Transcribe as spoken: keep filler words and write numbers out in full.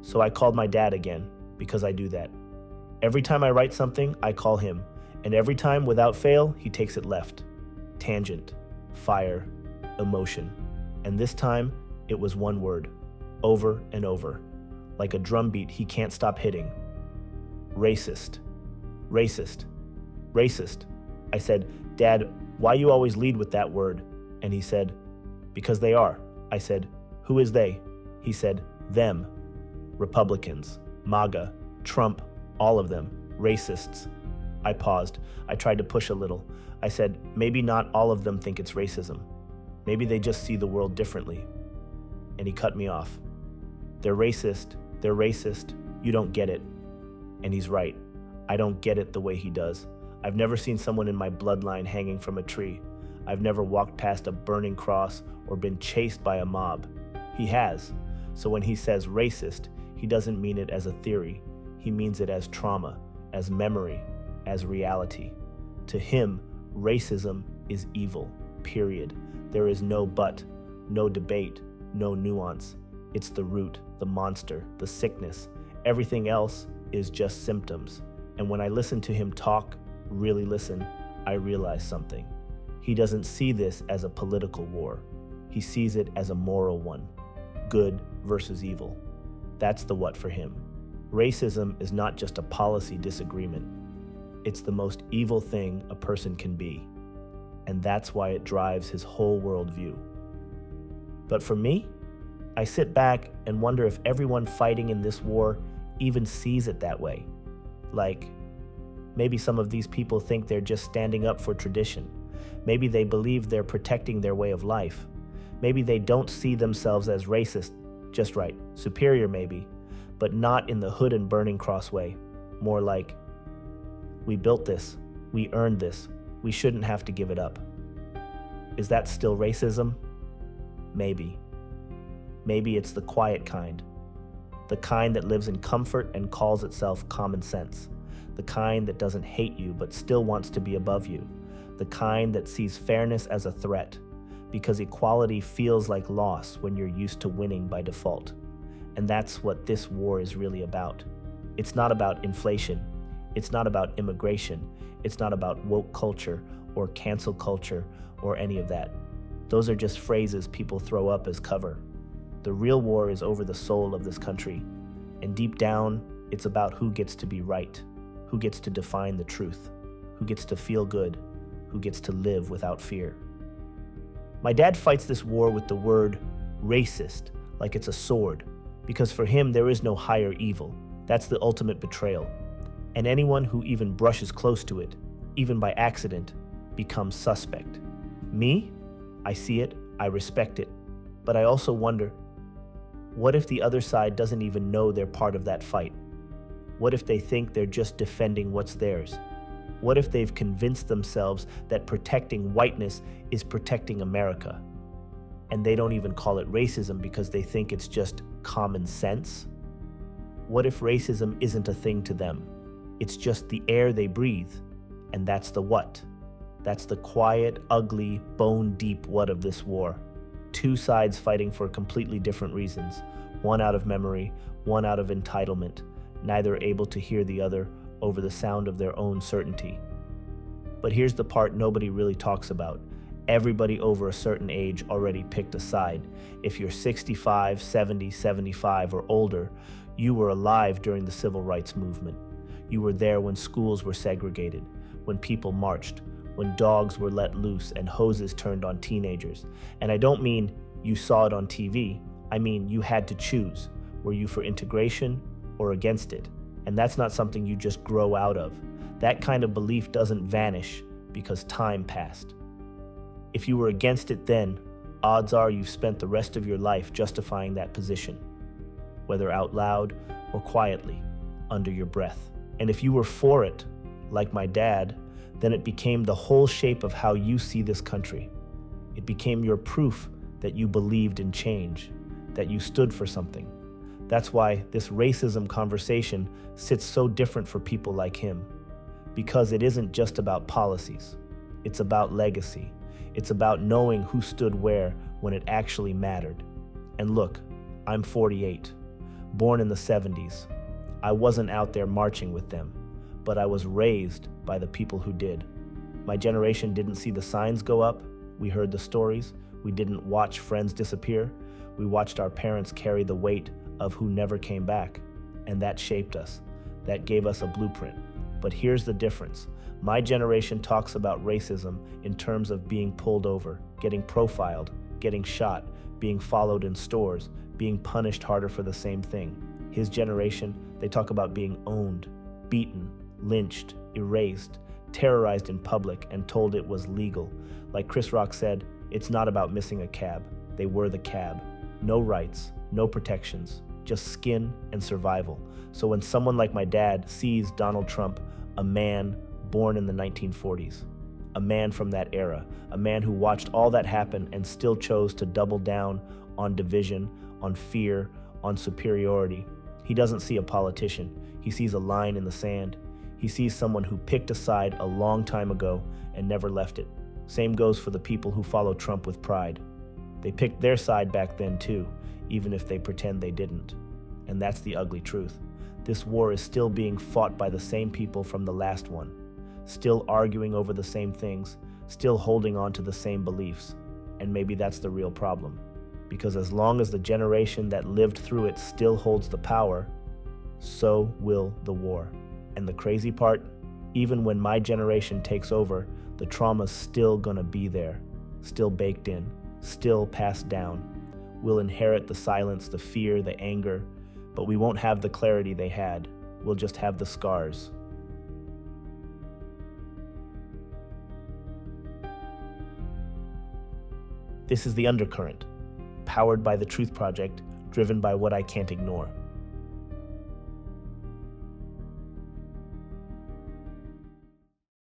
So I called my dad again, because I do that. Every time I write something, I call him, and every time, without fail, he takes it left. Tangent, fire, emotion. And this time, it was one word, over and over. Like a drumbeat he can't stop hitting. Racist. Racist. Racist. I said, Dad, why you always lead with that word? And he said, because they are. I said, who is they? He said, them. Republicans, MAGA, Trump, all of them, racists. I paused. I tried to push a little. I said, maybe not all of them think it's racism. Maybe they just see the world differently. And he cut me off. They're racist. They're racist. You don't get it. And he's right. I don't get it the way he does. I've never seen someone in my bloodline hanging from a tree. I've never walked past a burning cross or been chased by a mob. He has. So when he says racist, he doesn't mean it as a theory. He means it as trauma, as memory, as reality. To him, racism is evil, period. There is no but, no debate, no nuance. It's the root, the monster, the sickness. Everything else is just symptoms. And when I listen to him talk, really listen, I realize something. He doesn't see this as a political war. He sees it as a moral one. Good versus evil. That's the what for him. Racism is not just a policy disagreement. It's the most evil thing a person can be. And that's why it drives his whole worldview. But for me, I sit back and wonder if everyone fighting in this war even sees it that way. Like, maybe some of these people think they're just standing up for tradition. Maybe they believe they're protecting their way of life. Maybe they don't see themselves as racist, just right, superior maybe, but not in the hood and burning cross way. More like, we built this, we earned this, we shouldn't have to give it up. Is that still racism? Maybe. Maybe it's the quiet kind. The kind that lives in comfort and calls itself common sense. The kind that doesn't hate you but still wants to be above you. The kind that sees fairness as a threat, because equality feels like loss when you're used to winning by default. And that's what this war is really about. It's not about inflation. It's not about immigration. It's not about woke culture or cancel culture or any of that. Those are just phrases people throw up as cover. The real war is over the soul of this country. And deep down, it's about who gets to be right, who gets to define the truth, who gets to feel good, who gets to live without fear. My dad fights this war with the word racist, like it's a sword, because for him there is no higher evil. That's the ultimate betrayal. And anyone who even brushes close to it, even by accident, becomes suspect. Me? I see it, I respect it, but I also wonder, what if the other side doesn't even know they're part of that fight? What if they think they're just defending what's theirs? What if they've convinced themselves that protecting whiteness is protecting America? And they don't even call it racism because they think it's just common sense? What if racism isn't a thing to them? It's just the air they breathe, and that's the what. That's the quiet, ugly, bone-deep what of this war. Two sides fighting for completely different reasons, one out of memory, one out of entitlement, neither able to hear the other over the sound of their own certainty. But here's the part nobody really talks about. Everybody over a certain age already picked a side. If you're sixty-five, seventy, seventy-five, or older, you were alive during the civil rights movement. You were there when schools were segregated, when people marched, when dogs were let loose and hoses turned on teenagers. And I don't mean you saw it on T V. I mean you had to choose. Were you for integration or against it? And that's not something you just grow out of. That kind of belief doesn't vanish because time passed. If you were against it then, odds are you've spent the rest of your life justifying that position, whether out loud or quietly, under your breath. And if you were for it, like my dad, then it became the whole shape of how you see this country. It became your proof that you believed in change, that you stood for something. That's why this racism conversation sits so different for people like him, because it isn't just about policies. It's about legacy. It's about knowing who stood where when it actually mattered. And look, I'm forty-eight. born in the seventies. I wasn't out there marching with them, but I was raised by the people who did. My generation didn't see the signs go up. We heard the stories. We didn't watch friends disappear. We watched our parents carry the weight of who never came back. And that shaped us. That gave us a blueprint. But here's the difference. My generation talks about racism in terms of being pulled over, getting profiled, getting shot, being followed in stores, being punished harder for the same thing. His generation, they talk about being owned, beaten, lynched, erased, terrorized in public, and told it was legal. Like Chris Rock said, it's not about missing a cab. They were the cab. No rights, no protections, just skin and survival. So when someone like my dad sees Donald Trump, a man born in the nineteen forties, a man from that era, a man who watched all that happen and still chose to double down on division, on fear, on superiority, he doesn't see a politician. He sees a line in the sand. He sees someone who picked a side a long time ago and never left it. Same goes for the people who follow Trump with pride. They picked their side back then too, even if they pretend they didn't. And that's the ugly truth. This war is still being fought by the same people from the last one, still arguing over the same things, still holding on to the same beliefs. And maybe that's the real problem. Because as long as the generation that lived through it still holds the power, so will the war. And the crazy part, even when my generation takes over, the trauma's still gonna be there, still baked in, still passed down. We'll inherit the silence, the fear, the anger, but we won't have the clarity they had. We'll just have the scars. This is The Undercurrent, powered by The Truth Project, driven by what I can't ignore.